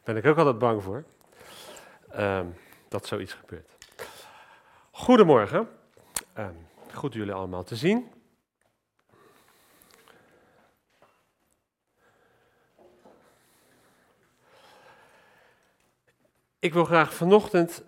Ben ik ook altijd bang voor. Dat zoiets gebeurt. Goedemorgen. Goed jullie allemaal te zien. Ik wil graag vanochtend,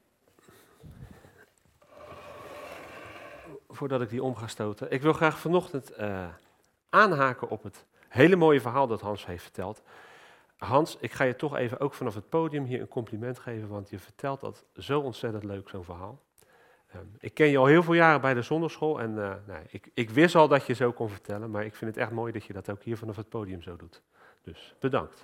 voordat ik die om ga stoten, ik wil graag vanochtend aanhaken op het hele mooie verhaal dat Hans heeft verteld. Hans, ik ga je toch even ook vanaf het podium hier een compliment geven, want je vertelt dat zo ontzettend leuk, zo'n verhaal. Ik ken je al heel veel jaren bij de zondagschool en ik wist al dat je zo kon vertellen, maar ik vind het echt mooi dat je dat ook hier vanaf het podium zo doet. Dus bedankt.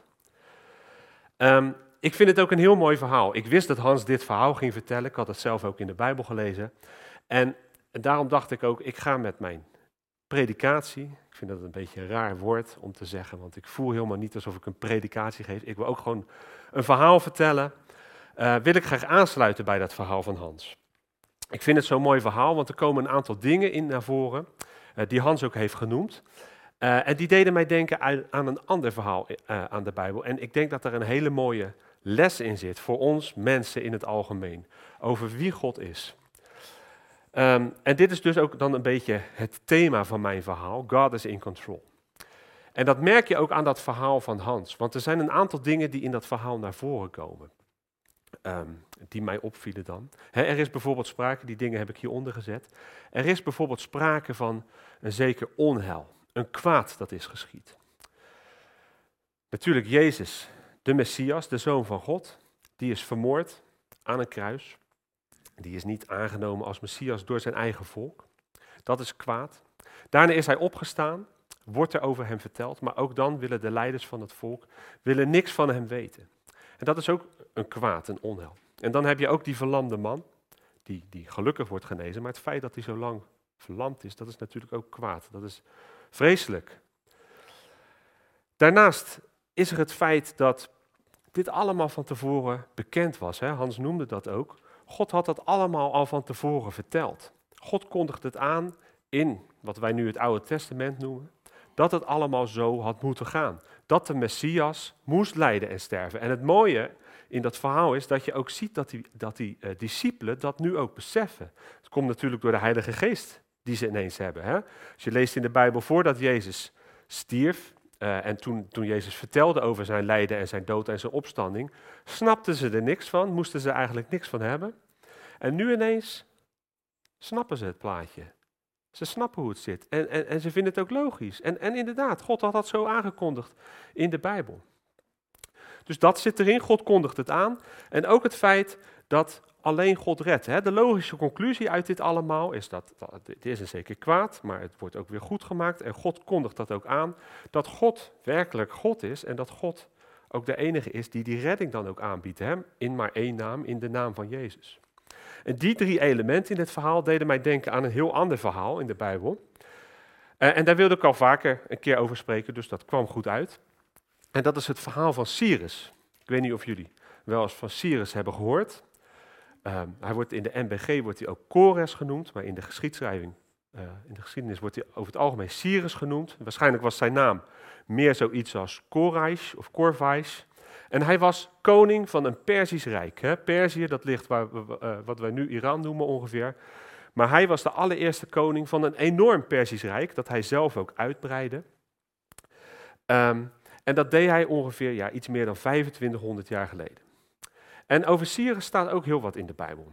Ik vind het ook een heel mooi verhaal. Ik wist dat Hans dit verhaal ging vertellen, ik had het zelf ook in de Bijbel gelezen. En daarom dacht ik ook, ik ga met mijn predikatie, ik vind dat een beetje een raar woord om te zeggen, want ik voel helemaal niet alsof ik een predikatie geef. Ik wil ook gewoon een verhaal vertellen. Wil ik graag aansluiten bij dat verhaal van Hans. Ik vind het zo'n mooi verhaal, want er komen een aantal dingen in naar voren, die Hans ook heeft genoemd. En die deden mij denken aan een ander verhaal aan de Bijbel. En ik denk dat er een hele mooie les in zit voor ons mensen in het algemeen, over wie God is. En dit is dus ook dan een beetje het thema van mijn verhaal, God is in control. En dat merk je ook aan dat verhaal van Hans, want er zijn een aantal dingen die in dat verhaal naar voren komen. Die mij opvielen dan. Er is bijvoorbeeld sprake, die dingen heb ik hieronder gezet. Er is bijvoorbeeld sprake van een zeker onheil, een kwaad dat is geschied. Natuurlijk Jezus, de Messias, de Zoon van God, die is vermoord aan een kruis. Die is niet aangenomen als Messias door zijn eigen volk. Dat is kwaad. Daarna is hij opgestaan, wordt er over hem verteld, maar ook dan willen de leiders van het volk niks van hem weten. En dat is ook een kwaad, een onheil. En dan heb je ook die verlamde man, die gelukkig wordt genezen, maar het feit dat hij zo lang verlamd is, dat is natuurlijk ook kwaad. Dat is vreselijk. Daarnaast is er het feit dat dit allemaal van tevoren bekend was. Hans noemde dat ook. God had dat allemaal al van tevoren verteld. God kondigde het aan in wat wij nu het Oude Testament noemen, dat het allemaal zo had moeten gaan. Dat de Messias moest lijden en sterven. En het mooie in dat verhaal is dat je ook ziet dat die discipelen dat nu ook beseffen. Het komt natuurlijk door de Heilige Geest die ze ineens hebben. Als je leest in de Bijbel, voordat Jezus stierf, en toen Jezus vertelde over zijn lijden en zijn dood en zijn opstanding, snapten ze er niks van, moesten ze eigenlijk niks van hebben. En nu ineens snappen ze het plaatje. Ze snappen hoe het zit en ze vinden het ook logisch. En inderdaad, God had dat zo aangekondigd in de Bijbel. Dus dat zit erin, God kondigt het aan. En ook het feit dat alleen God redt. De logische conclusie uit dit allemaal is dat het is een zeker kwaad, maar het wordt ook weer goed gemaakt. En God kondigt dat ook aan, dat God werkelijk God is en dat God ook de enige is die redding dan ook aanbiedt. In maar één naam, in de naam van Jezus. En die drie elementen in dit verhaal deden mij denken aan een heel ander verhaal in de Bijbel. En daar wilde ik al vaker een keer over spreken, dus dat kwam goed uit. En dat is het verhaal van Cyrus. Ik weet niet of jullie wel eens van Cyrus hebben gehoord. Hij wordt in de NBG wordt hij ook Kores genoemd, maar in de geschiedschrijving, in de geschiedenis wordt hij over het algemeen Cyrus genoemd. Waarschijnlijk was zijn naam meer zoiets als Koreish of Corvais. En hij was koning van een Perzisch rijk. Perzië, dat ligt wat wij nu Iran noemen ongeveer. Maar hij was de allereerste koning van een enorm Perzisch rijk, dat hij zelf ook uitbreidde. En dat deed hij ongeveer iets meer dan 2500 jaar geleden. En over Cyrus staat ook heel wat in de Bijbel.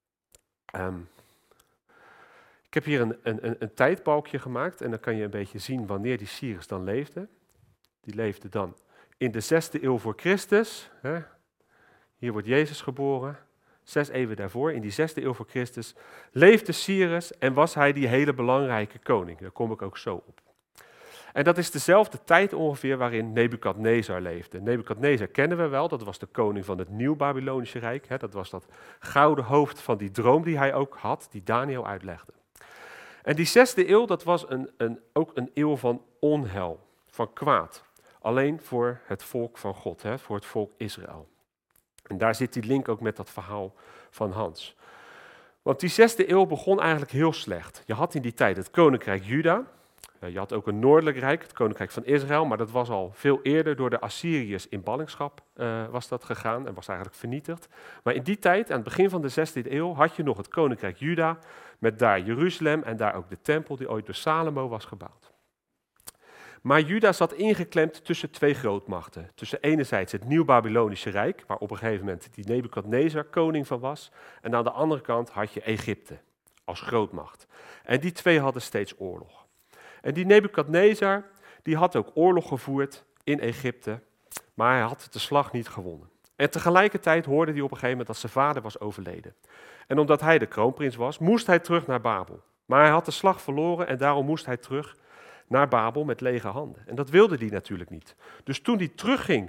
Ik heb hier een tijdbalkje gemaakt en dan kan je een beetje zien wanneer die Cyrus dan leefde. Die leefde dan in de 6e eeuw voor Christus. Hier wordt Jezus geboren. 6 eeuwen daarvoor, in die 6e eeuw voor Christus, leefde Cyrus en was hij die hele belangrijke koning. Daar kom ik ook zo op. En dat is dezelfde tijd ongeveer waarin Nebukadnezar leefde. Nebukadnezar kennen we wel, dat was de koning van het Nieuw-Babylonische Rijk. Dat was dat gouden hoofd van die droom die hij ook had, die Daniel uitlegde. En die 6e eeuw, dat was ook een eeuw van onheil, van kwaad. Alleen voor het volk van God, voor het volk Israël. En daar zit die link ook met dat verhaal van Hans. Want die 6e eeuw begon eigenlijk heel slecht. Je had in die tijd het koninkrijk Juda. Je had ook een noordelijk rijk, het koninkrijk van Israël, maar dat was al veel eerder door de Assyriërs in ballingschap was dat gegaan en was eigenlijk vernietigd. Maar in die tijd, aan het begin van de 16e eeuw, had je nog het koninkrijk Juda, met daar Jeruzalem en daar ook de tempel die ooit door Salomo was gebouwd. Maar Juda zat ingeklemd tussen twee grootmachten. Tussen enerzijds het Nieuw-Babylonische Rijk, waar op een gegeven moment die Nebukadnezar koning van was. En aan de andere kant had je Egypte als grootmacht. En die twee hadden steeds oorlog. En die Nebukadnezar, die had ook oorlog gevoerd in Egypte, maar hij had de slag niet gewonnen. En tegelijkertijd hoorde hij op een gegeven moment dat zijn vader was overleden. En omdat hij de kroonprins was, moest hij terug naar Babel. Maar hij had de slag verloren en daarom moest hij terug naar Babel met lege handen. En dat wilde hij natuurlijk niet. Dus toen hij terugging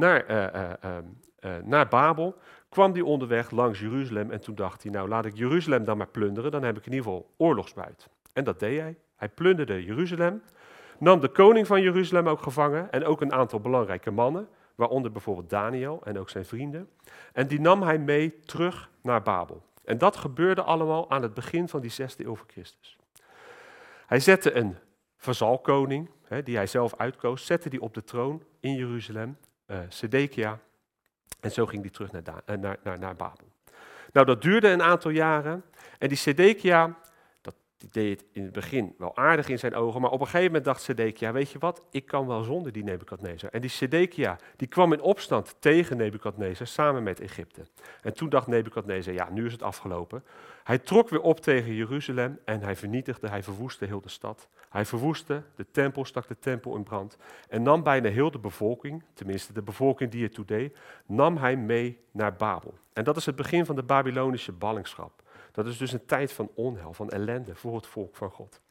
naar Babel, kwam hij onderweg langs Jeruzalem en toen dacht hij, nou laat ik Jeruzalem dan maar plunderen, dan heb ik in ieder geval oorlogsbuit. En dat deed hij. Hij plunderde Jeruzalem, nam de koning van Jeruzalem ook gevangen en ook een aantal belangrijke mannen, waaronder bijvoorbeeld Daniel en ook zijn vrienden. En die nam hij mee terug naar Babel. En dat gebeurde allemaal aan het begin van die 6e eeuw voor Christus. Hij zette een vazalkoning, die hij zelf uitkoos, zette die op de troon in Jeruzalem, Sedekia. En zo ging hij terug naar Babel. Nou, dat duurde een aantal jaren. En die Sedekia, die deed het in het begin wel aardig in zijn ogen, maar op een gegeven moment dacht Sedekia, weet je wat, ik kan wel zonder die Nebukadnezar. En die Sedekia, die kwam in opstand tegen Nebukadnezar samen met Egypte. En toen dacht Nebukadnezar, ja, nu is het afgelopen. Hij trok weer op tegen Jeruzalem en hij verwoestte heel de stad. Hij verwoestte de tempel, stak de tempel in brand en nam bijna heel de bevolking, tenminste de bevolking die het toe deed, nam hij mee naar Babel. En dat is het begin van de Babylonische ballingschap. Dat is dus een tijd van onheil, van ellende voor het volk van God.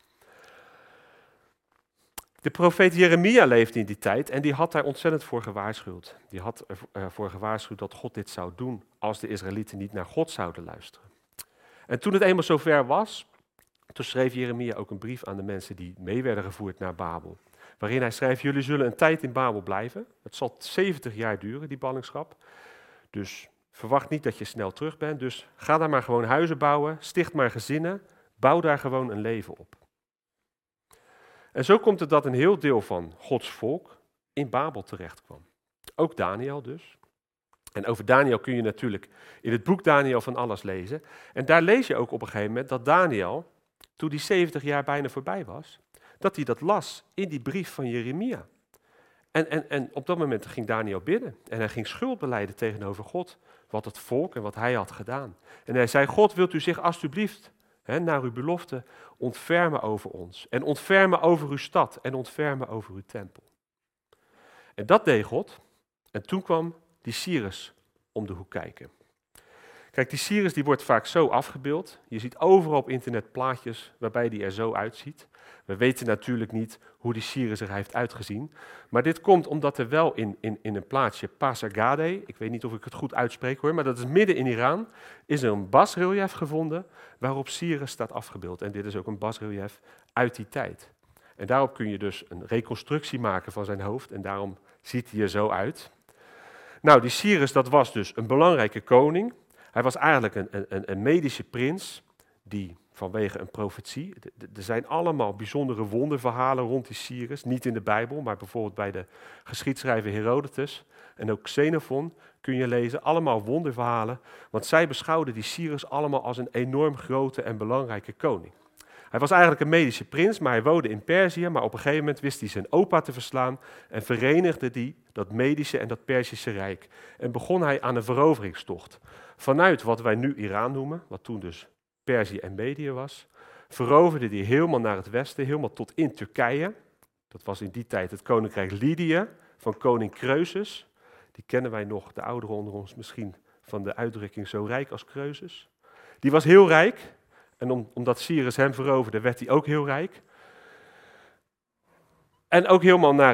De profeet Jeremia leefde in die tijd en die had daar ontzettend voor gewaarschuwd. Die had ervoor gewaarschuwd dat God dit zou doen als de Israëlieten niet naar God zouden luisteren. En toen het eenmaal zover was, toen schreef Jeremia ook een brief aan de mensen die mee werden gevoerd naar Babel. Waarin hij schreef, jullie zullen een tijd in Babel blijven. Het zal 70 jaar duren, die ballingschap. Dus verwacht niet dat je snel terug bent. Dus ga daar maar gewoon huizen bouwen, sticht maar gezinnen, bouw daar gewoon een leven op. En zo komt het dat een heel deel van Gods volk in Babel terecht kwam. Ook Daniel dus. En over Daniel kun je natuurlijk in het boek Daniel van alles lezen. En daar lees je ook op een gegeven moment dat Daniel, toen die 70 jaar bijna voorbij was, dat hij dat las in die brief van Jeremia. En op dat moment ging Daniel bidden en hij ging schuld belijden tegenover God, wat het volk en wat hij had gedaan. En hij zei, God, wilt u zich alsjeblieft naar uw belofte ontfermen over ons en ontfermen over uw stad en ontfermen over uw tempel. En dat deed God en toen kwam die Cyrus om de hoek kijken. Kijk, die Cyrus die wordt vaak zo afgebeeld. Je ziet overal op internet plaatjes waarbij die er zo uitziet. We weten natuurlijk niet hoe die Cyrus er heeft uitgezien. Maar dit komt omdat er wel in een plaatsje Pasargadae, ik weet niet of ik het goed uitspreek hoor, maar dat is midden in Iran, is er een basrelief gevonden waarop Cyrus staat afgebeeld. En dit is ook een basrelief uit die tijd. En daarop kun je dus een reconstructie maken van zijn hoofd en daarom ziet hij er zo uit. Nou, die Cyrus, dat was dus een belangrijke koning. Hij was eigenlijk een medische prins die vanwege een profetie, er zijn allemaal bijzondere wonderverhalen rond die Cyrus, niet in de Bijbel, maar bijvoorbeeld bij de geschiedschrijver Herodotus en ook Xenophon kun je lezen, allemaal wonderverhalen, want zij beschouwden die Cyrus allemaal als een enorm grote en belangrijke koning. Hij was eigenlijk een medische prins, maar hij woonde in Perzië, maar op een gegeven moment wist hij zijn opa te verslaan en verenigde hij dat medische en dat Perzische rijk. En begon hij aan een veroveringstocht. Vanuit wat wij nu Iran noemen, wat toen dus Perzië en Medië was, veroverde hij helemaal naar het westen, helemaal tot in Turkije. Dat was in die tijd het koninkrijk Lydië van koning Croesus. Die kennen wij nog, de ouderen onder ons misschien, van de uitdrukking zo rijk als Croesus. Die was heel rijk. En omdat Cyrus hem veroverde, werd hij ook heel rijk. En ook helemaal naar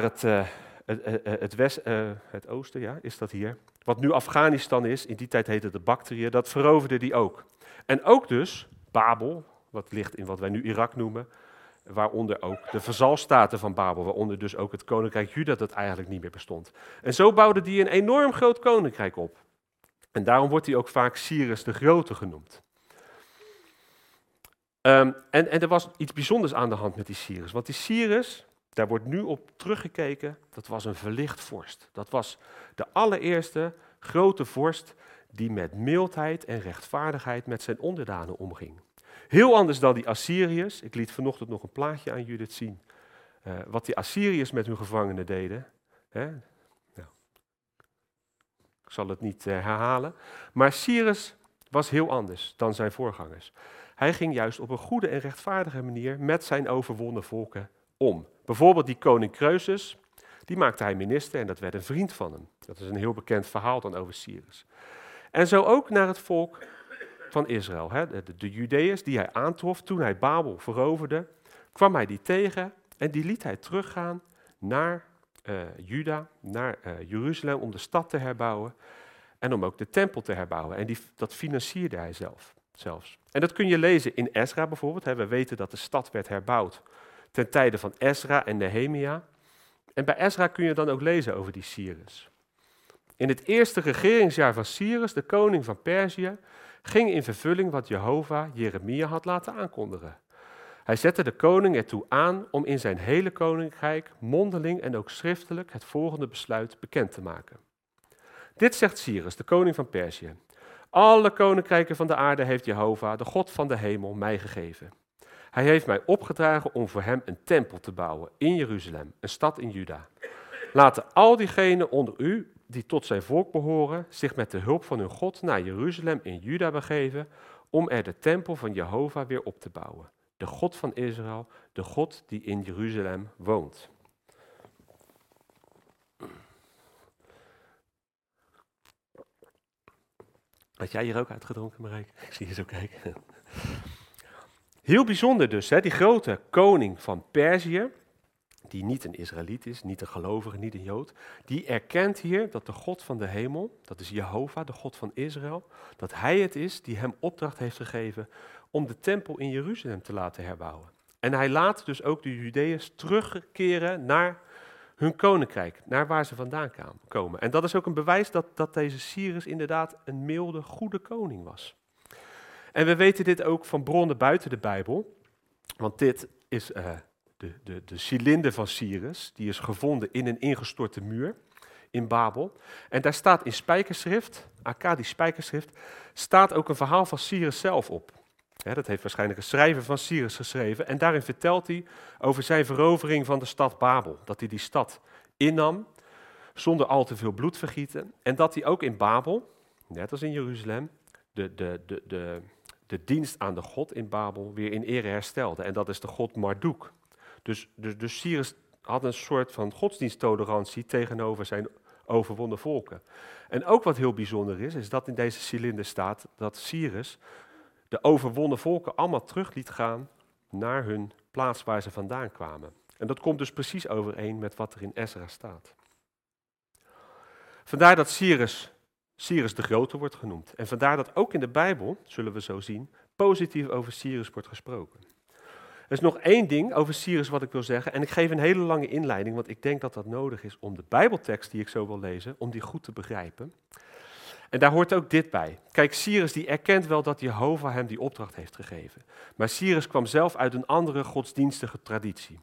het oosten, ja, is dat hier. Wat nu Afghanistan is, in die tijd heette het de Bactrië, dat veroverde hij ook. En ook dus Babel, wat ligt in wat wij nu Irak noemen, waaronder ook de vazalstaten van Babel, waaronder dus ook het koninkrijk Juda dat eigenlijk niet meer bestond. En zo bouwde hij een enorm groot koninkrijk op. En daarom wordt hij ook vaak Cyrus de Grote genoemd. En er was iets bijzonders aan de hand met die Cyrus. Want die Cyrus, daar wordt nu op teruggekeken, dat was een verlicht vorst. Dat was de allereerste grote vorst die met mildheid en rechtvaardigheid met zijn onderdanen omging. Heel anders dan die Assyriërs. Ik liet vanochtend nog een plaatje aan Judith zien. Wat die Assyriërs met hun gevangenen deden. Nou, ik zal het niet herhalen. Maar Cyrus was heel anders dan zijn voorgangers. Hij ging juist op een goede en rechtvaardige manier met zijn overwonnen volken om. Bijvoorbeeld die koning Croesus, die maakte hij minister en dat werd een vriend van hem. Dat is een heel bekend verhaal dan over Cyrus. En zo ook naar het volk van Israël. De Judeërs die hij aantrof toen hij Babel veroverde, kwam hij die tegen en die liet hij teruggaan naar Juda, naar Jeruzalem om de stad te herbouwen en om ook de tempel te herbouwen. En dat financierde hij zelfs. En dat kun je lezen in Ezra bijvoorbeeld. We weten dat de stad werd herbouwd ten tijde van Ezra en Nehemia. En bij Ezra kun je dan ook lezen over die Cyrus. In het eerste regeringsjaar van Cyrus, de koning van Perzië, ging in vervulling wat Jehovah Jeremia had laten aankondigen. Hij zette de koning ertoe aan om in zijn hele koninkrijk mondeling en ook schriftelijk het volgende besluit bekend te maken. Dit zegt Cyrus, de koning van Perzië. Alle koninkrijken van de aarde heeft Jehovah, de God van de hemel, mij gegeven. Hij heeft mij opgedragen om voor hem een tempel te bouwen in Jeruzalem, een stad in Juda. Laten al diegenen onder u die tot zijn volk behoren, zich met de hulp van hun God naar Jeruzalem in Juda begeven, om er de tempel van Jehovah weer op te bouwen. De God van Israël, de God die in Jeruzalem woont. Had jij hier ook uitgedronken, Marijke? Ik zie je zo kijken. Heel bijzonder dus, die grote koning van Perzië, die niet een Israëliet is, niet een gelovige, niet een Jood, die erkent hier dat de God van de hemel, dat is Jehovah, de God van Israël, dat hij het is die hem opdracht heeft gegeven om de tempel in Jeruzalem te laten herbouwen. En hij laat dus ook de Judeërs terugkeren naar hun koninkrijk, naar waar ze vandaan komen. En dat is ook een bewijs dat deze Cyrus inderdaad een milde, goede koning was. En we weten dit ook van bronnen buiten de Bijbel, want dit is de cilinder van Cyrus, die is gevonden in een ingestorte muur in Babel. En daar staat in spijkerschrift, Akkadisch spijkerschrift, staat ook een verhaal van Cyrus zelf op. Dat heeft waarschijnlijk een schrijver van Cyrus geschreven. En daarin vertelt hij over zijn verovering van de stad Babel. Dat hij die stad innam, zonder al te veel bloedvergieten. En dat hij ook in Babel, net als in Jeruzalem, de dienst aan de God in Babel weer in ere herstelde. En dat is de god Marduk. Dus Cyrus had een soort van godsdiensttolerantie tegenover zijn overwonnen volken. En ook wat heel bijzonder is dat in deze cilinder staat dat Cyrus de overwonnen volken allemaal terug liet gaan naar hun plaats waar ze vandaan kwamen. En dat komt dus precies overeen met wat er in Ezra staat. Vandaar dat Cyrus de Grote wordt genoemd. En vandaar dat ook in de Bijbel, zullen we zo zien, positief over Cyrus wordt gesproken. Er is nog één ding over Cyrus wat ik wil zeggen. En ik geef een hele lange inleiding, want ik denk dat dat nodig is om de Bijbeltekst die ik zo wil lezen, om die goed te begrijpen. En daar hoort ook dit bij. Kijk, Cyrus die erkent wel dat Jehovah hem die opdracht heeft gegeven. Maar Cyrus kwam zelf uit een andere godsdienstige traditie.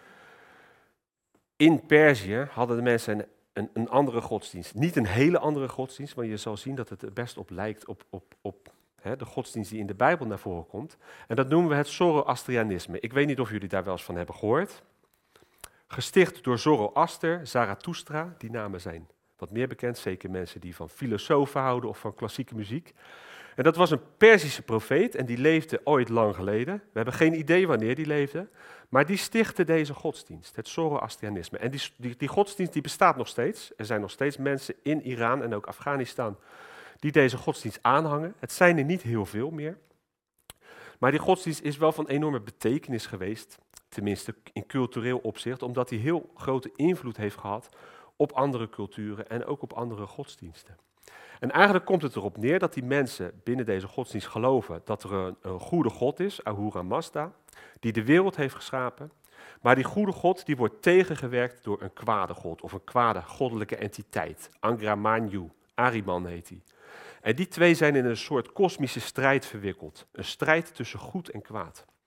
In Perzië hadden de mensen een andere godsdienst. Niet een hele andere godsdienst, maar je zal zien dat het er best op lijkt op de godsdienst die in de Bijbel naar voren komt. En dat noemen we het Zoroastrianisme. Ik weet niet of jullie daar wel eens van hebben gehoord. Gesticht door Zoroaster, Zarathustra, die namen zijn wat meer bekend, zeker mensen die van filosofen houden of van klassieke muziek. En dat was een Perzische profeet en die leefde ooit lang geleden. We hebben geen idee wanneer die leefde, maar die stichtte deze godsdienst, het Zoroastrianisme. En die godsdienst die bestaat nog steeds. Er zijn nog steeds mensen in Iran en ook Afghanistan die deze godsdienst aanhangen. Het zijn er niet heel veel meer. Maar die godsdienst is wel van enorme betekenis geweest, tenminste in cultureel opzicht, omdat hij heel grote invloed heeft gehad op andere culturen en ook op andere godsdiensten. En eigenlijk komt het erop neer dat die mensen binnen deze godsdienst geloven dat er een goede God is, Ahura Mazda, die de wereld heeft geschapen. Maar die goede God die wordt tegengewerkt door een kwade God of een kwade goddelijke entiteit. Angra Mainyu, Ahriman heet hij. En die twee zijn in een soort kosmische strijd verwikkeld. Een strijd tussen goed en kwaad.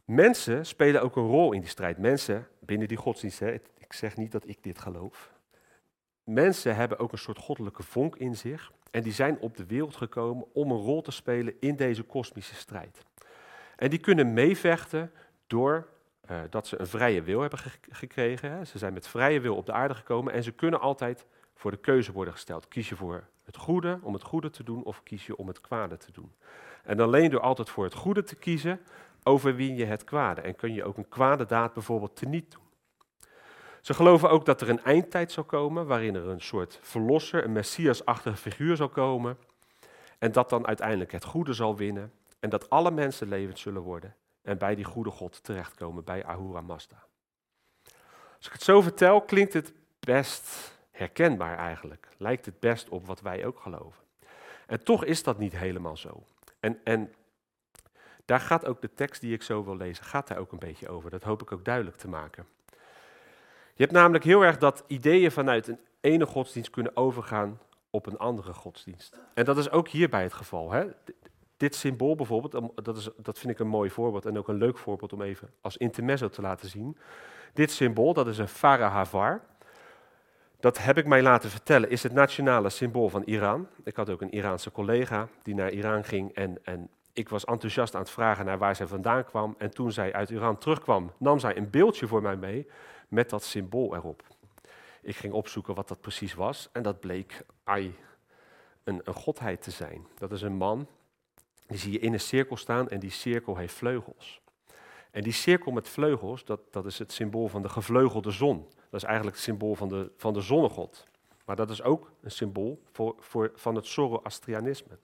Mensen spelen ook een rol in die strijd. Mensen binnen die godsdienst, hè, ik zeg niet dat ik dit geloof. Mensen hebben ook een soort goddelijke vonk in zich. En die zijn op de wereld gekomen om een rol te spelen in deze kosmische strijd. En die kunnen meevechten door dat ze een vrije wil hebben gekregen. Hè. Ze zijn met vrije wil op de aarde gekomen en ze kunnen altijd voor de keuze worden gesteld. Kies je voor het goede, om het goede te doen, of kies je om het kwade te doen? En alleen door altijd voor het goede te kiezen, overwin je het kwade. En kun je ook een kwade daad bijvoorbeeld teniet doen. Ze geloven ook dat er een eindtijd zal komen, waarin er een soort verlosser, een messiasachtige figuur zal komen. En dat dan uiteindelijk het goede zal winnen. En dat alle mensen levend zullen worden. En bij die goede God terechtkomen, bij Ahura Mazda. Als ik het zo vertel, klinkt het best herkenbaar eigenlijk. Lijkt het best op wat wij ook geloven. En toch is dat niet helemaal zo. En daar gaat ook de tekst die ik zo wil lezen, gaat daar ook een beetje over. Dat hoop ik ook duidelijk te maken. Je hebt namelijk heel erg dat ideeën vanuit een ene godsdienst kunnen overgaan op een andere godsdienst. En dat is ook hierbij het geval. Hè? Dit symbool bijvoorbeeld, dat vind ik een mooi voorbeeld en ook een leuk voorbeeld om even als intermezzo te laten zien. Dit symbool, dat is een Farahavar. Dat heb ik mij laten vertellen, is het nationale symbool van Iran. Ik had ook een Iraanse collega die naar Iran ging en ik was enthousiast aan het vragen naar waar zij vandaan kwam. En toen zij uit Iran terugkwam, nam zij een beeldje voor mij mee met dat symbool erop. Ik ging opzoeken wat dat precies was en dat bleek een godheid te zijn. Dat is een man, die zie je in een cirkel staan en die cirkel heeft vleugels. En die cirkel met vleugels, dat is het symbool van de gevleugelde zon. Dat is eigenlijk het symbool van de zonnegod. Maar dat is ook een symbool van het Zoroastrianisme.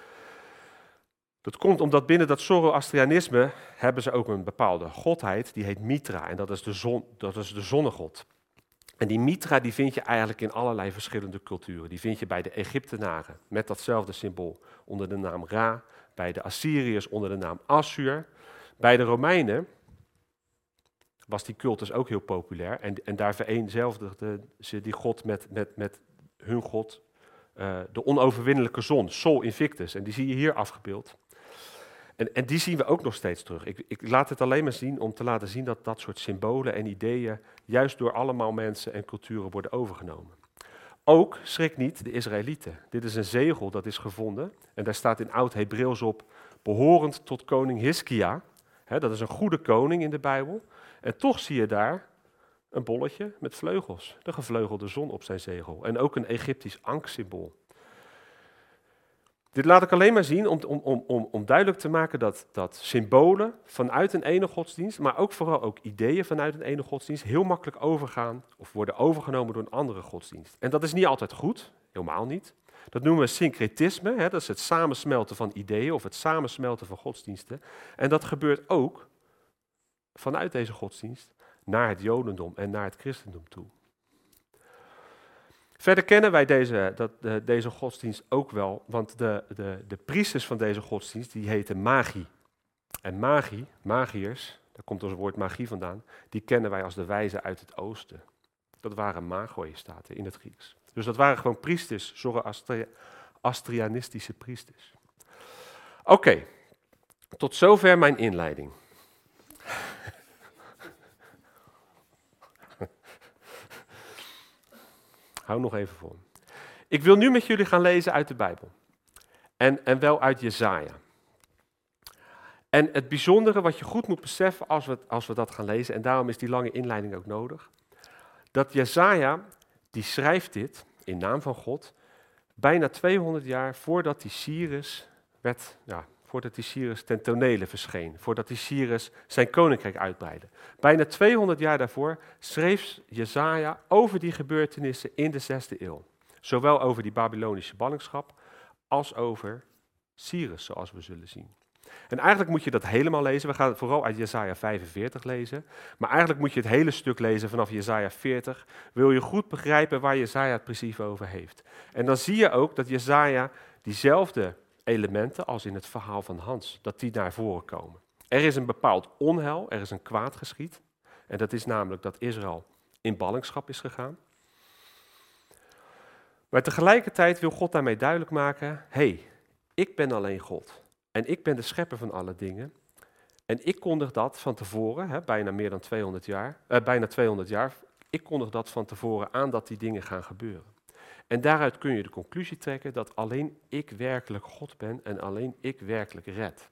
Dat komt omdat binnen dat Zoroastrianisme hebben ze ook een bepaalde godheid, die heet Mitra. En dat is de zonnegod. En die Mitra die vind je eigenlijk in allerlei verschillende culturen. Die vind je bij de Egyptenaren met datzelfde symbool onder de naam Ra. Bij de Assyriërs onder de naam Assur. Bij de Romeinen was die cultus ook heel populair. En daar vereenzelvigden ze die god met hun god, de onoverwinnelijke zon, Sol Invictus. En die zie je hier afgebeeld. En die zien we ook nog steeds terug. Ik laat het alleen maar zien om te laten zien dat dat soort symbolen en ideeën juist door allemaal mensen en culturen worden overgenomen. Ook, schrik niet, de Israëlieten. Dit is een zegel dat is gevonden en daar staat in Oud-Hebreeuws op, behorend tot koning Hiskia. Dat is een goede koning in de Bijbel. En toch zie je daar een bolletje met vleugels, de gevleugelde zon op zijn zegel. En ook een Egyptisch anksymbool. Dit laat ik alleen maar zien om duidelijk te maken dat symbolen vanuit een ene godsdienst, maar ook vooral ook ideeën vanuit een ene godsdienst heel makkelijk overgaan of worden overgenomen door een andere godsdienst. En dat is niet altijd goed, helemaal niet. Dat noemen we syncretisme, dat is het samensmelten van ideeën of het samensmelten van godsdiensten. En dat gebeurt ook vanuit deze godsdienst naar het jodendom en naar het christendom toe. Verder kennen wij deze godsdienst ook wel, want de priesters van deze godsdienst, die heten magi. En magiërs, daar komt ons woord magie vandaan, die kennen wij als de wijzen uit het oosten. Dat waren magoi, staat er in het Grieks. Dus dat waren gewoon priesters, Zoroastrianistische priesters. Oké, tot zover mijn inleiding. Hou nog even vol. Ik wil nu met jullie gaan lezen uit de Bijbel. En wel uit Jesaja. En het bijzondere wat je goed moet beseffen als we dat gaan lezen, en daarom is die lange inleiding ook nodig, dat Jesaja, die schrijft dit in naam van God, bijna 200 jaar voordat die Cyrus ten tonele verscheen, voordat die Cyrus zijn koninkrijk uitbreidde. Bijna 200 jaar daarvoor schreef Jesaja over die gebeurtenissen in de 6e eeuw. Zowel over die Babylonische ballingschap als over Cyrus, zoals we zullen zien. En eigenlijk moet je dat helemaal lezen. We gaan het vooral uit Jesaja 45 lezen. Maar eigenlijk moet je het hele stuk lezen vanaf Jesaja 40. Wil je goed begrijpen waar Jesaja het precies over heeft. En dan zie je ook dat Jesaja diezelfde elementen als in het verhaal van Hans, dat die naar voren komen. Er is een bepaald onheil, er is een kwaad geschied. En dat is namelijk dat Israël in ballingschap is gegaan. Maar tegelijkertijd wil God daarmee duidelijk maken, hey, ik ben alleen God. En ik ben de schepper van alle dingen. En ik kondig dat van tevoren, bijna 200 jaar, ik kondig dat van tevoren aan dat die dingen gaan gebeuren. En daaruit kun je de conclusie trekken dat alleen ik werkelijk God ben en alleen ik werkelijk red.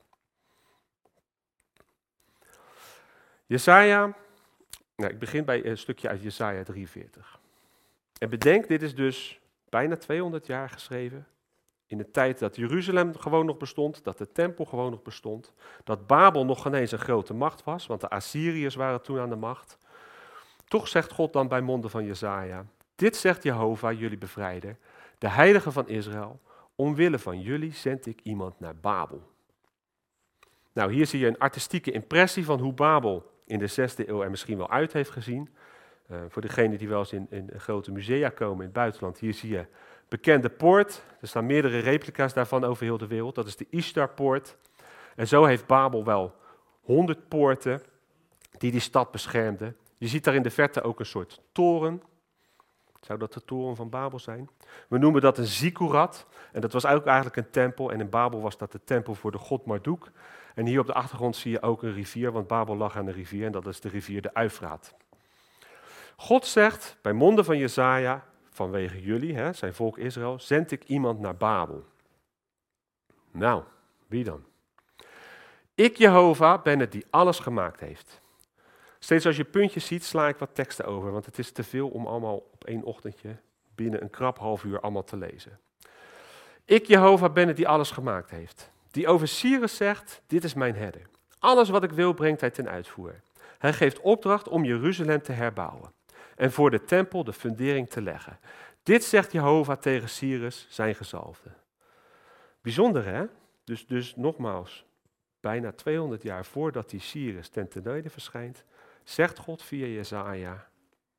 Jesaja, ik begin bij een stukje uit Jesaja 43. En bedenk, dit is dus bijna 200 jaar geschreven. In de tijd dat Jeruzalem gewoon nog bestond, dat de tempel gewoon nog bestond. Dat Babel nog geen eens een grote macht was, want de Assyriërs waren toen aan de macht. Toch zegt God dan bij monden van Jesaja: dit zegt Jehovah, jullie bevrijder, de heilige van Israël. Omwille van jullie zend ik iemand naar Babel. Nou, hier zie je een artistieke impressie van hoe Babel in de 6e eeuw er misschien wel uit heeft gezien. Voor degenen die wel eens in grote musea komen in het buitenland, hier zie je bekende poort. Er staan meerdere replica's daarvan over heel de wereld. Dat is de Ishtar-poort. En zo heeft Babel wel 100 poorten die stad beschermden. Je ziet daar in de verte ook een soort toren. Zou dat de toren van Babel zijn? We noemen dat een zikkurat. En dat was ook eigenlijk een tempel. En in Babel was dat de tempel voor de god Marduk. En hier op de achtergrond zie je ook een rivier, want Babel lag aan de rivier. En dat is de rivier de Uifraat. God zegt bij monden van Jesaja: vanwege jullie, zijn volk Israël, zend ik iemand naar Babel. Nou, wie dan? Ik, Jehovah, ben het die alles gemaakt heeft. Steeds als je puntjes ziet, sla ik wat teksten over, want het is te veel om allemaal op één ochtendje binnen een krap half uur allemaal te lezen. Ik, Jehovah, ben het die alles gemaakt heeft. Die over Cyrus zegt: dit is mijn herder. Alles wat ik wil, brengt hij ten uitvoer. Hij geeft opdracht om Jeruzalem te herbouwen en voor de tempel de fundering te leggen. Dit zegt Jehovah tegen Cyrus, zijn gezalfde. Bijzonder, hè? Dus nogmaals, bijna 200 jaar voordat die Cyrus ten tonele verschijnt, zegt God via Jesaja: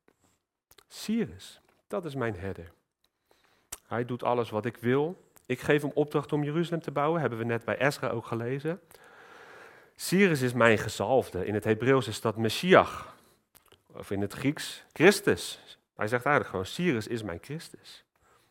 Cyrus, dat is mijn herder. Hij doet alles wat ik wil. Ik geef hem opdracht om Jeruzalem te bouwen, hebben we net bij Ezra ook gelezen. Cyrus is mijn gezalfde. In het Hebreeuws is dat Messiach. Of in het Grieks Christus. Hij zegt eigenlijk gewoon: Cyrus is mijn Christus.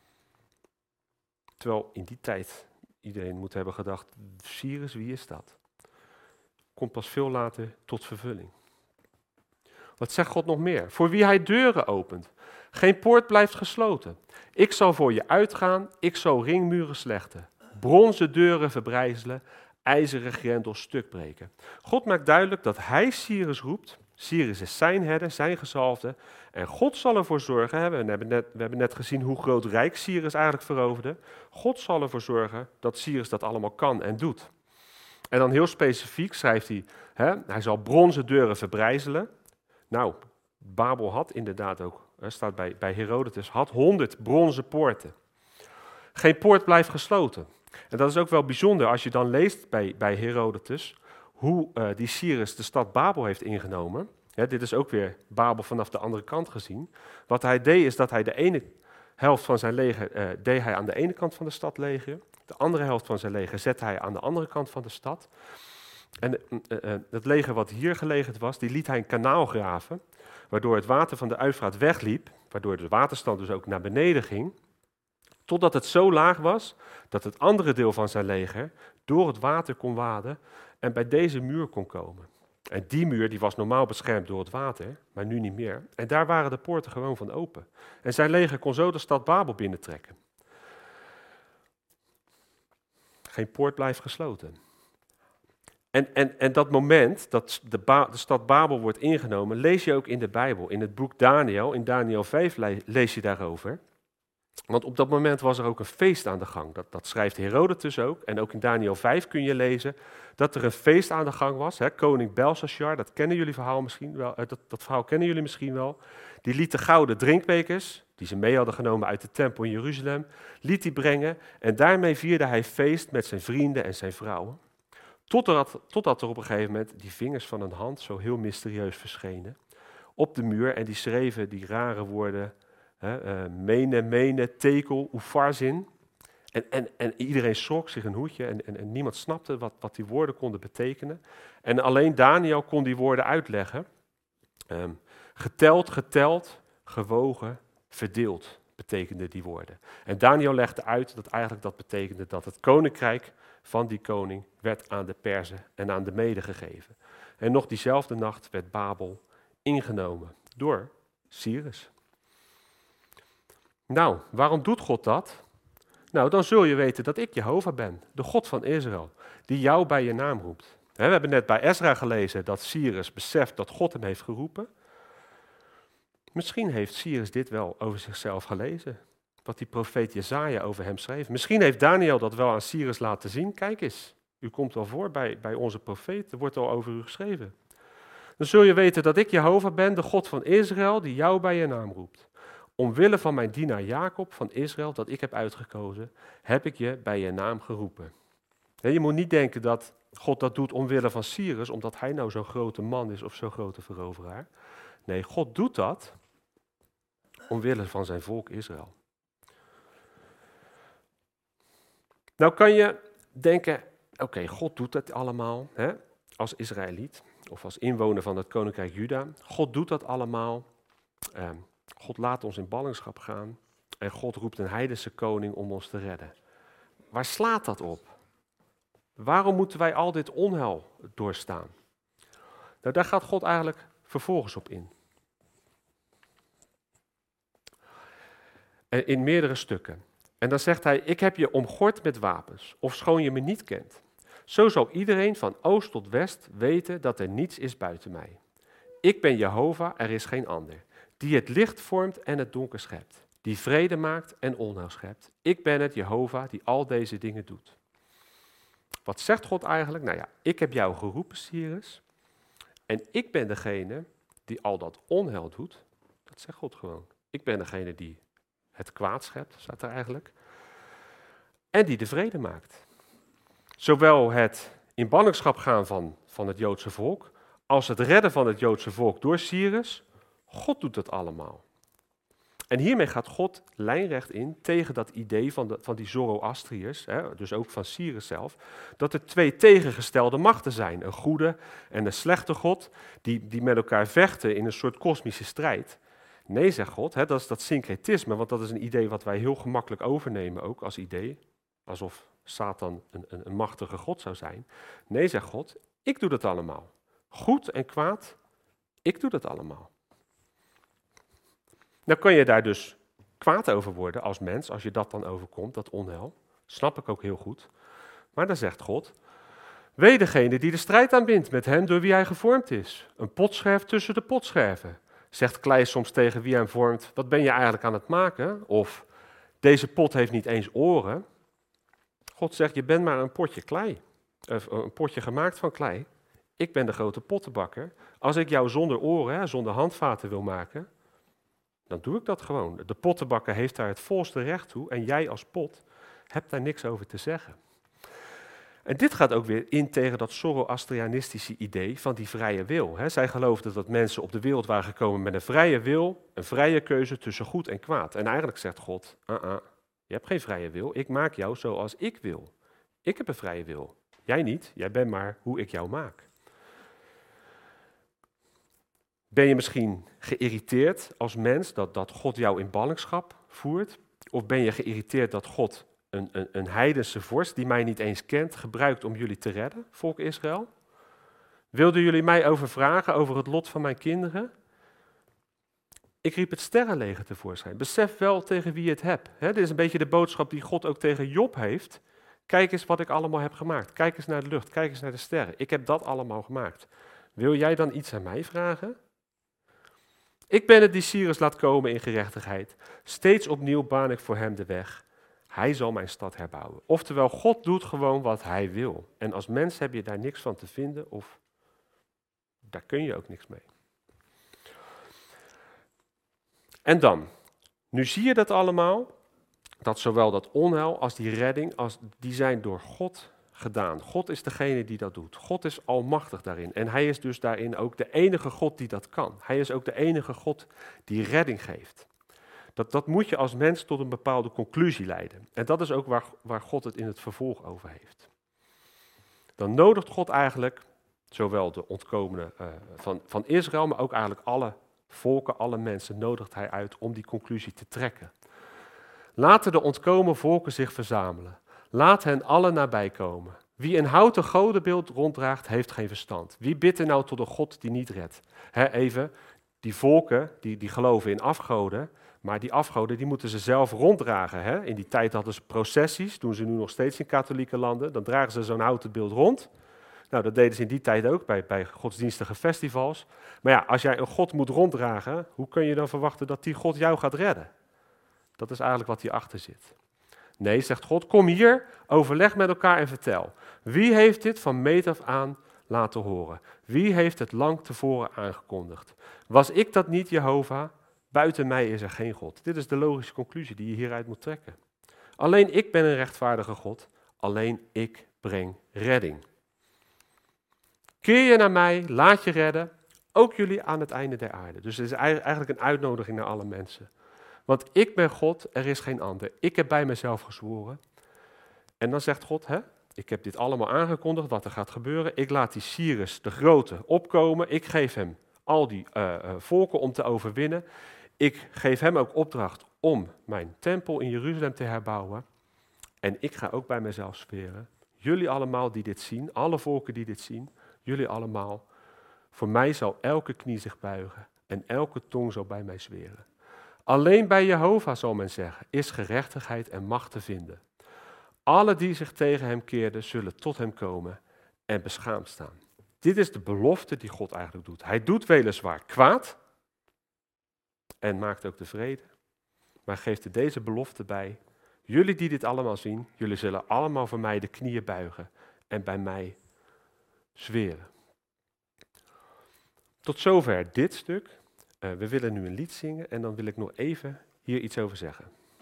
Terwijl in die tijd iedereen moet hebben gedacht: Cyrus, wie is dat? Komt pas veel later tot vervulling. Wat zegt God nog meer? Voor wie hij deuren opent. Geen poort blijft gesloten. Ik zal voor je uitgaan, ik zal ringmuren slechten. Bronzen deuren verbrijzelen, ijzeren grendels stukbreken. God maakt duidelijk dat hij Cyrus roept. Cyrus is zijn herder, zijn gezalfde. En God zal ervoor zorgen, we hebben net gezien hoe groot rijk Cyrus eigenlijk veroverde. God zal ervoor zorgen dat Cyrus dat allemaal kan en doet. En dan heel specifiek schrijft hij, hij zal bronzen deuren verbrijzelen. Nou, Babel had inderdaad ook, staat bij Herodotus, had 100 bronzen poorten. Geen poort blijft gesloten. En dat is ook wel bijzonder als je dan leest bij Herodotus hoe die Cyrus de stad Babel heeft ingenomen. Dit is ook weer Babel vanaf de andere kant gezien. Wat hij deed is dat hij de ene helft van zijn leger deed hij aan de ene kant van de stad leger. De andere helft van zijn leger zette hij aan de andere kant van de stad. En het leger wat hier gelegerd was, die liet hij een kanaal graven, waardoor het water van de Uifraat wegliep, waardoor de waterstand dus ook naar beneden ging, totdat het zo laag was dat het andere deel van zijn leger door het water kon waden en bij deze muur kon komen. En die muur die was normaal beschermd door het water, maar nu niet meer. En daar waren de poorten gewoon van open. En zijn leger kon zo de stad Babel binnentrekken. Geen poort blijft gesloten. En dat moment dat de stad Babel wordt ingenomen, lees je ook in de Bijbel. In het boek Daniel, in Daniel 5 lees je daarover. Want op dat moment was er ook een feest aan de gang. Dat schrijft Herodotus ook. En ook in Daniel 5 kun je lezen dat er een feest aan de gang was. Koning Belshazzar, dat kennen jullie verhaal misschien wel. Dat verhaal kennen jullie misschien wel. Die liet de gouden drinkbekers, die ze mee hadden genomen uit de tempel in Jeruzalem, liet die brengen. En daarmee vierde hij feest met zijn vrienden en zijn vrouwen. Totdat er op een gegeven moment die vingers van een hand zo heel mysterieus verschenen op de muur. En die schreven die rare woorden, mene, tekel, ufarzin. En iedereen schrok zich een hoedje en niemand snapte wat die woorden konden betekenen. En alleen Daniel kon die woorden uitleggen. Geteld, gewogen, verdeeld. betekenden die woorden. En Daniel legde uit dat eigenlijk dat betekende dat het koninkrijk van die koning werd aan de Perzen en aan de Meden gegeven. En nog diezelfde nacht werd Babel ingenomen door Cyrus. Nou, waarom doet God dat? Nou, dan zul je weten dat ik Jehovah ben, de God van Israël, die jou bij je naam roept. We hebben net bij Ezra gelezen dat Cyrus beseft dat God hem heeft geroepen. Misschien heeft Cyrus dit wel over zichzelf gelezen, wat die profeet Jesaja over hem schreef. Misschien heeft Daniel dat wel aan Cyrus laten zien. Kijk eens, u komt al voor bij onze profeet, er wordt al over u geschreven. Dan zul je weten dat ik Jehovah ben, de God van Israël, die jou bij je naam roept. Omwille van mijn dienaar Jacob van Israël, dat ik heb uitgekozen, heb ik je bij je naam geroepen. En je moet niet denken dat God dat doet omwille van Cyrus, omdat hij nou zo'n grote man is of zo'n grote veroveraar. Nee, God doet dat omwille van zijn volk Israël. Nou kan je denken, oké, God doet dat allemaal, hè, als Israëliet of als inwoner van het koninkrijk Juda. God doet dat allemaal. God laat ons in ballingschap gaan en God roept een heidense koning om ons te redden. Waar slaat dat op? Waarom moeten wij al dit onheil doorstaan? Nou, daar gaat God eigenlijk vervolgens op in. En in meerdere stukken. En dan zegt hij, ik heb je omgord met wapens, ofschoon je me niet kent. Zo zal iedereen van oost tot west weten dat er niets is buiten mij. Ik ben Jehovah, er is geen ander. Die het licht vormt en het donker schept. Die vrede maakt en onheil schept. Ik ben het, Jehovah, die al deze dingen doet. Wat zegt God eigenlijk? Nou ja, ik heb jou geroepen, Cyrus. En ik ben degene die al dat onheil doet. Dat zegt God gewoon. Ik ben degene die het kwaad schept, staat er eigenlijk. En die de vrede maakt. Zowel het in ballingschap gaan van het Joodse volk, als het redden van het Joodse volk door Cyrus. God doet dat allemaal. En hiermee gaat God lijnrecht in tegen dat idee van die Zoroastriërs, dus ook van Cyrus zelf, dat er twee tegengestelde machten zijn. Een goede en een slechte God, die met elkaar vechten in een soort kosmische strijd. Nee, zegt God, dat is dat syncretisme, want dat is een idee wat wij heel gemakkelijk overnemen ook als idee, alsof Satan een machtige God zou zijn. Nee, zegt God, ik doe dat allemaal. Goed en kwaad, ik doe dat allemaal. Nou kan je daar dus kwaad over worden als mens, als je dat dan overkomt, dat onheil. Snap ik ook heel goed. Maar dan zegt God, wee degene die de strijd aanbindt met hem door wie hij gevormd is. Een potscherf tussen de potscherven. Zegt klei soms tegen wie hem vormt, wat ben je eigenlijk aan het maken? Of, deze pot heeft niet eens oren. God zegt, je bent maar een potje klei. Een potje gemaakt van klei. Ik ben de grote pottenbakker. Als ik jou zonder oren, zonder handvaten wil maken, dan doe ik dat gewoon. De pottenbakker heeft daar het volste recht toe en jij als pot hebt daar niks over te zeggen. En dit gaat ook weer in tegen dat Zoroastrianistische idee van die vrije wil. Zij geloofden dat mensen op de wereld waren gekomen met een vrije wil, een vrije keuze tussen goed en kwaad. En eigenlijk zegt God, je hebt geen vrije wil, ik maak jou zoals ik wil. Ik heb een vrije wil, jij niet, jij bent maar hoe ik jou maak. Ben je misschien geïrriteerd als mens dat God jou in ballingschap voert? Of ben je geïrriteerd dat God een heidense vorst die mij niet eens kent gebruikt om jullie te redden, volk Israël? Wilden jullie mij overvragen over het lot van mijn kinderen? Ik riep het sterrenleger tevoorschijn. Besef wel tegen wie je het hebt. Dit is een beetje de boodschap die God ook tegen Job heeft. Kijk eens wat ik allemaal heb gemaakt. Kijk eens naar de lucht, kijk eens naar de sterren. Ik heb dat allemaal gemaakt. Wil jij dan iets aan mij vragen? Ik ben het die Cyrus laat komen in gerechtigheid. Steeds opnieuw baan ik voor hem de weg. Hij zal mijn stad herbouwen. Oftewel, God doet gewoon wat hij wil. En als mens heb je daar niks van te vinden of daar kun je ook niks mee. En dan, nu zie je dat allemaal, dat zowel dat onheil als die redding, die zijn door God gedaan. God is degene die dat doet. God is almachtig daarin. En hij is dus daarin ook de enige God die dat kan. Hij is ook de enige God die redding geeft. Dat moet je als mens tot een bepaalde conclusie leiden. En dat is ook waar God het in het vervolg over heeft. Dan nodigt God eigenlijk zowel de ontkomenen van Israël, maar ook eigenlijk alle volken, alle mensen nodigt hij uit om die conclusie te trekken. Laten de ontkomen volken zich verzamelen. Laat hen allen nabij komen. Wie een houten godenbeeld ronddraagt, heeft geen verstand. Wie bidt er nou tot een God die niet redt? Even, die volken die geloven in afgoden, maar die afgoden die moeten ze zelf ronddragen. In die tijd hadden ze processies, doen ze nu nog steeds in katholieke landen. Dan dragen ze zo'n houten beeld rond. Nou, dat deden ze in die tijd ook bij godsdienstige festivals. Maar ja, als jij een God moet ronddragen, hoe kun je dan verwachten dat die God jou gaat redden? Dat is eigenlijk wat hierachter zit. Nee, zegt God, kom hier, overleg met elkaar en vertel. Wie heeft dit van meet af aan laten horen? Wie heeft het lang tevoren aangekondigd? Was ik dat niet, Jehovah? Buiten mij is er geen God. Dit is de logische conclusie die je hieruit moet trekken. Alleen ik ben een rechtvaardige God. Alleen ik breng redding. Keer je naar mij, laat je redden, ook jullie aan het einde der aarde. Dus het is eigenlijk een uitnodiging naar alle mensen. Want ik ben God, er is geen ander. Ik heb bij mezelf gezworen. En dan zegt God, ik heb dit allemaal aangekondigd, wat er gaat gebeuren. Ik laat die Cyrus, de grote, opkomen. Ik geef hem al die volken om te overwinnen. Ik geef hem ook opdracht om mijn tempel in Jeruzalem te herbouwen. En ik ga ook bij mezelf zweren. Jullie allemaal die dit zien, alle volken die dit zien, jullie allemaal. Voor mij zal elke knie zich buigen en elke tong zal bij mij zweren. Alleen bij Jehovah, zal men zeggen, is gerechtigheid en macht te vinden. Alle die zich tegen hem keerden, zullen tot hem komen en beschaamd staan. Dit is de belofte die God eigenlijk doet. Hij doet weliswaar kwaad en maakt ook de vrede, maar geeft er deze belofte bij. Jullie die dit allemaal zien, jullie zullen allemaal voor mij de knieën buigen en bij mij zweren. Tot zover dit stuk. We willen nu een lied zingen en dan wil ik nog even hier iets over zeggen.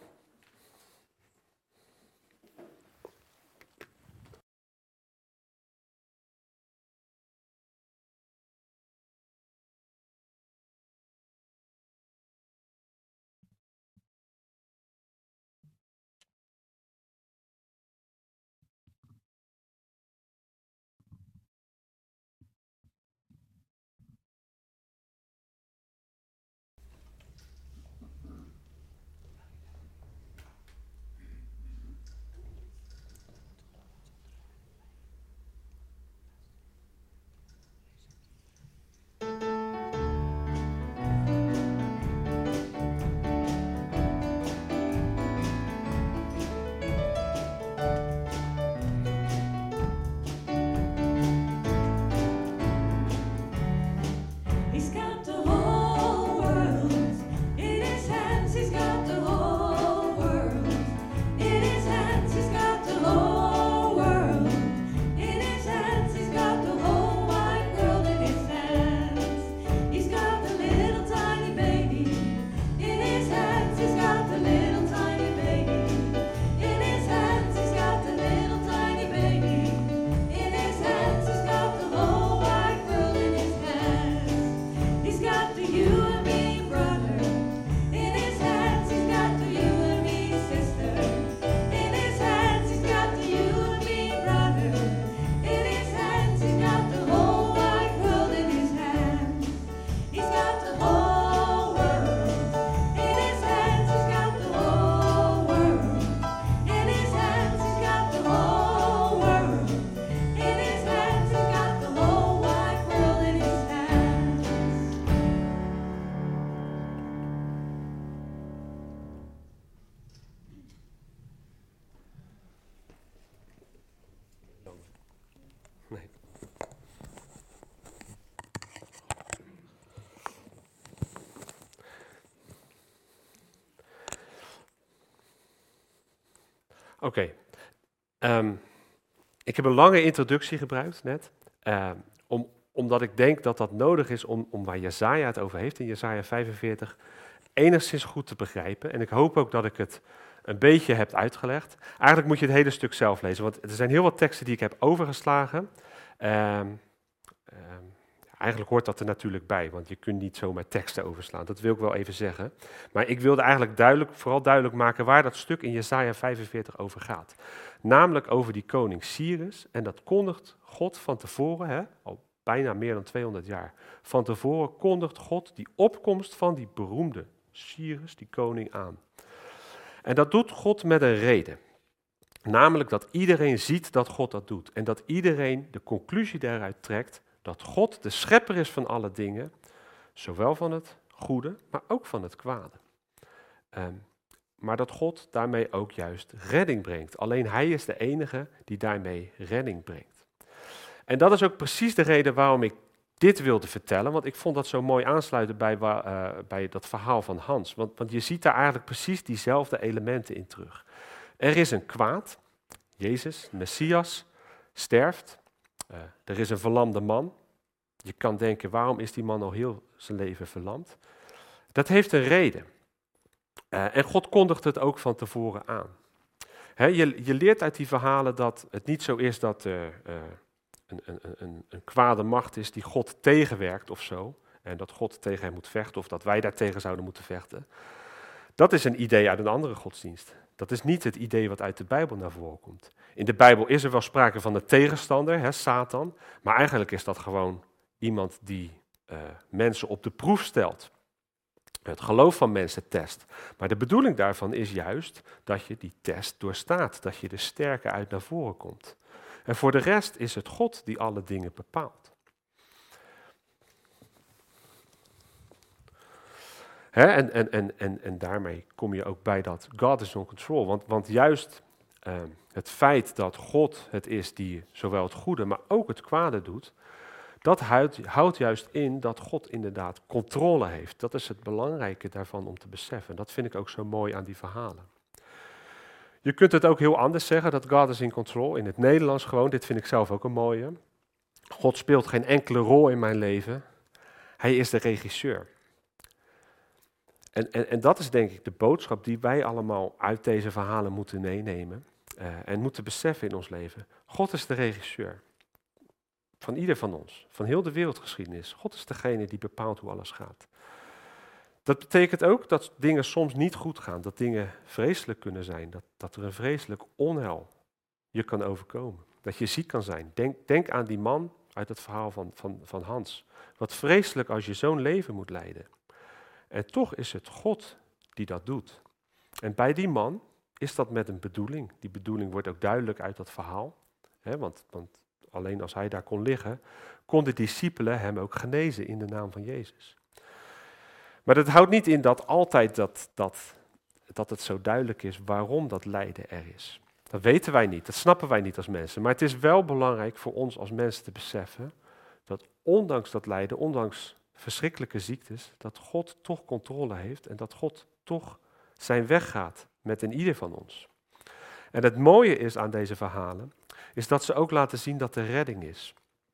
Oké. Ik heb een lange introductie gebruikt net, omdat ik denk dat dat nodig is om waar Jesaja het over heeft, in Jesaja 45, enigszins goed te begrijpen. En ik hoop ook dat ik het een beetje heb uitgelegd. Eigenlijk moet je het hele stuk zelf lezen, want er zijn heel wat teksten die ik heb overgeslagen. Eigenlijk hoort dat er natuurlijk bij, want je kunt niet zomaar teksten overslaan. Dat wil ik wel even zeggen. Maar ik wilde eigenlijk vooral duidelijk maken waar dat stuk in Jesaja 45 over gaat. Namelijk over die koning Cyrus. En dat kondigt God van tevoren, al bijna meer dan 200 jaar. Van tevoren kondigt God die opkomst van die beroemde Cyrus, die koning, aan. En dat doet God met een reden. Namelijk dat iedereen ziet dat God dat doet. En dat iedereen de conclusie daaruit trekt dat God de schepper is van alle dingen. Zowel van het goede, maar ook van het kwade. Maar dat God daarmee ook juist redding brengt. Alleen Hij is de enige die daarmee redding brengt. En dat is ook precies de reden waarom ik dit wilde vertellen. Want ik vond dat zo mooi aansluiten bij dat verhaal van Hans. Want je ziet daar eigenlijk precies diezelfde elementen in terug. Er is een kwaad. Jezus, Messias, sterft. Er is een verlamde man. Je kan denken, waarom is die man al heel zijn leven verlamd? Dat heeft een reden. En God kondigt het ook van tevoren aan. Je leert uit die verhalen dat het niet zo is dat een kwade macht is die God tegenwerkt of zo. En dat God tegen hem moet vechten of dat wij daartegen zouden moeten vechten. Dat is een idee uit een andere godsdienst. Dat is niet het idee wat uit de Bijbel naar voren komt. In de Bijbel is er wel sprake van een tegenstander, Satan. Maar eigenlijk is dat gewoon iemand die mensen op de proef stelt. Het geloof van mensen test. Maar de bedoeling daarvan is juist dat je die test doorstaat. Dat je er sterker uit naar voren komt. En voor de rest is het God die alle dingen bepaalt. En daarmee kom je ook bij dat God is on control. Want juist het feit dat God het is die zowel het goede, maar ook het kwade doet, dat houdt juist in dat God inderdaad controle heeft. Dat is het belangrijke daarvan om te beseffen. Dat vind ik ook zo mooi aan die verhalen. Je kunt het ook heel anders zeggen, dat God is in control. In het Nederlands gewoon, dit vind ik zelf ook een mooie. God speelt geen enkele rol in mijn leven. Hij is de regisseur. En dat is denk ik de boodschap die wij allemaal uit deze verhalen moeten meenemen. En moeten beseffen in ons leven. God is de regisseur. Van ieder van ons. Van heel de wereldgeschiedenis. God is degene die bepaalt hoe alles gaat. Dat betekent ook dat dingen soms niet goed gaan. Dat dingen vreselijk kunnen zijn. Dat er een vreselijk onheil je kan overkomen. Dat je ziek kan zijn. Denk aan die man uit het verhaal van Hans. Wat vreselijk als je zo'n leven moet leiden. En toch is het God die dat doet. En bij die man is dat met een bedoeling. Die bedoeling wordt ook duidelijk uit dat verhaal. Want alleen als hij daar kon liggen, konden de discipelen hem ook genezen in de naam van Jezus. Maar dat houdt niet in dat altijd dat het zo duidelijk is waarom dat lijden er is. Dat weten wij niet, dat snappen wij niet als mensen. Maar het is wel belangrijk voor ons als mensen te beseffen dat ondanks dat lijden, ondanks verschrikkelijke ziektes, dat God toch controle heeft en dat God toch zijn weg gaat met een ieder van ons. En het mooie is aan deze verhalen, is dat ze ook laten zien dat er redding is.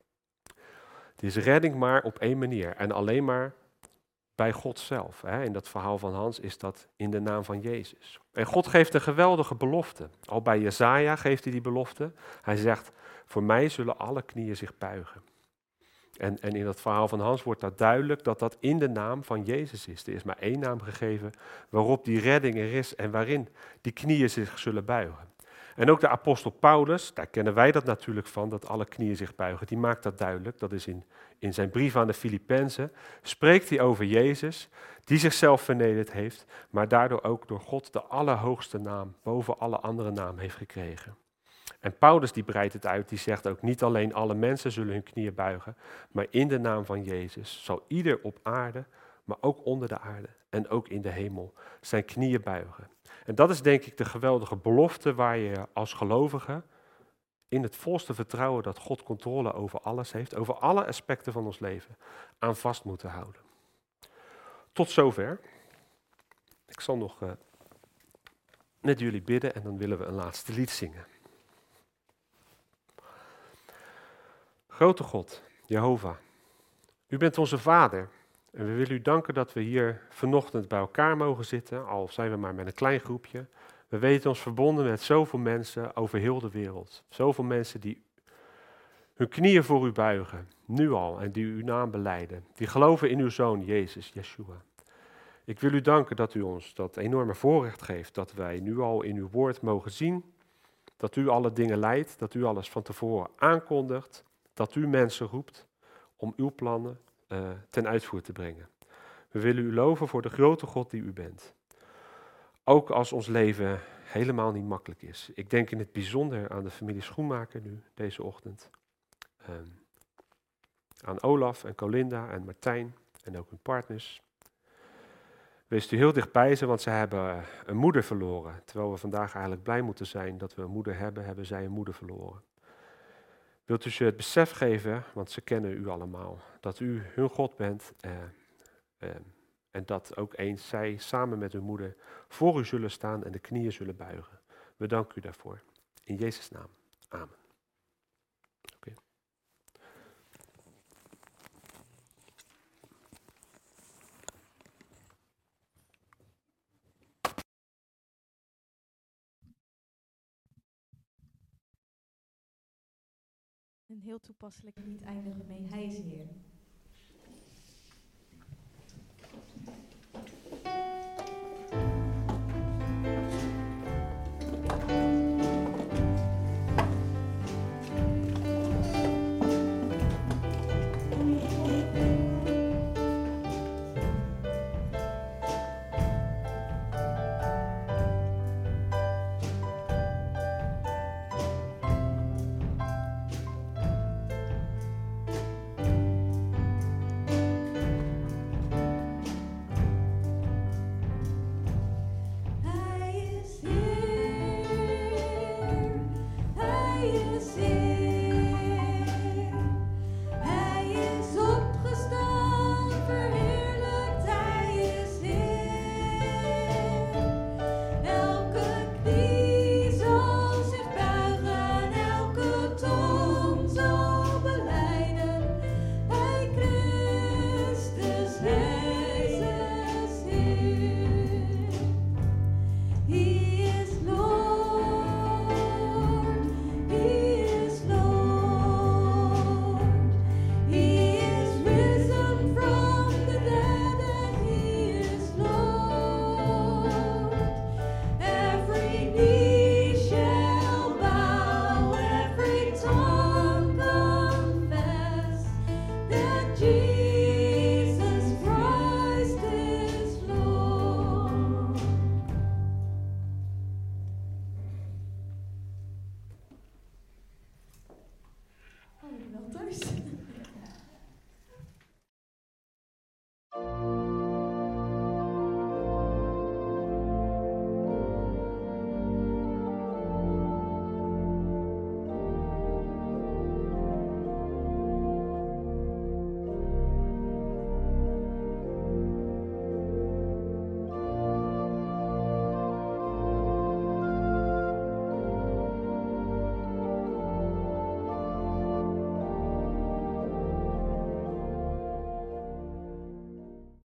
Het is redding maar op één manier en alleen maar bij God zelf. In dat verhaal van Hans is dat in de naam van Jezus. En God geeft een geweldige belofte. Al bij Jesaja geeft hij die belofte. Hij zegt, voor mij zullen alle knieën zich buigen. En in dat verhaal van Hans wordt dat duidelijk dat dat in de naam van Jezus is. Er is maar één naam gegeven waarop die redding er is en waarin die knieën zich zullen buigen. En ook de apostel Paulus, daar kennen wij dat natuurlijk van, dat alle knieën zich buigen. Die maakt dat duidelijk. Dat is in zijn brief aan de Filippenzen. Spreekt hij over Jezus, die zichzelf vernederd heeft, maar daardoor ook door God de allerhoogste naam boven alle andere naam heeft gekregen. En Paulus die breidt het uit, die zegt ook niet alleen alle mensen zullen hun knieën buigen, maar in de naam van Jezus zal ieder op aarde, maar ook onder de aarde en ook in de hemel zijn knieën buigen. En dat is denk ik de geweldige belofte waar je als gelovige in het volste vertrouwen dat God controle over alles heeft, over alle aspecten van ons leven, aan vast moeten houden. Tot zover. Ik zal nog met jullie bidden en dan willen we een laatste lied zingen. Grote God, Jehovah, u bent onze Vader en we willen u danken dat we hier vanochtend bij elkaar mogen zitten, al zijn we maar met een klein groepje. We weten ons verbonden met zoveel mensen over heel de wereld. Zoveel mensen die hun knieën voor u buigen, nu al, en die uw naam belijden. Die geloven in uw Zoon, Jezus, Yeshua. Ik wil u danken dat u ons dat enorme voorrecht geeft, dat wij nu al in uw woord mogen zien, dat u alle dingen leidt, dat u alles van tevoren aankondigt, dat u mensen roept om uw plannen ten uitvoer te brengen. We willen u loven voor de grote God die u bent. Ook als ons leven helemaal niet makkelijk is. Ik denk in het bijzonder aan de familie Schoenmaker nu, deze ochtend. Aan Olaf en Colinda en Martijn en ook hun partners. Wees u heel dichtbij ze, want ze hebben een moeder verloren. Terwijl we vandaag eigenlijk blij moeten zijn dat we een moeder hebben, hebben zij een moeder verloren. Wilt u ze het besef geven, want ze kennen u allemaal, dat u hun God bent en dat ook eens zij samen met hun moeder voor u zullen staan en de knieën zullen buigen. We danken u daarvoor. In Jezus' naam. Amen. Okay. Een heel toepasselijk lied eindigen met Hij is Heer.